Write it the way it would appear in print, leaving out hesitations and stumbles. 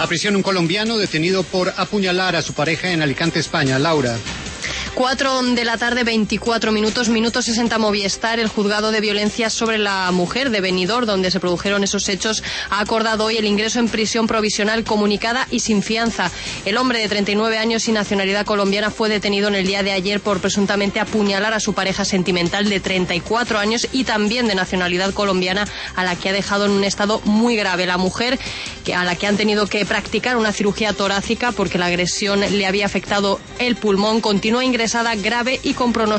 A prisión un colombiano detenido por apuñalar a su pareja en Alicante, España. Laura. 4 de la tarde, 24 minutos, minuto 60 Movistar. El juzgado de violencia sobre la mujer de Benidorm, donde se produjeron esos hechos, ha acordado hoy el ingreso en prisión provisional comunicada y sin fianza. El hombre de 39 años y nacionalidad colombiana fue detenido en el día de ayer por presuntamente apuñalar a su pareja sentimental de 34 años y también de nacionalidad colombiana, a la que ha dejado en un estado muy grave. La mujer, a la que han tenido que practicar una cirugía torácica porque la agresión le había afectado el pulmón, continúa ingresada grave y con pronóstico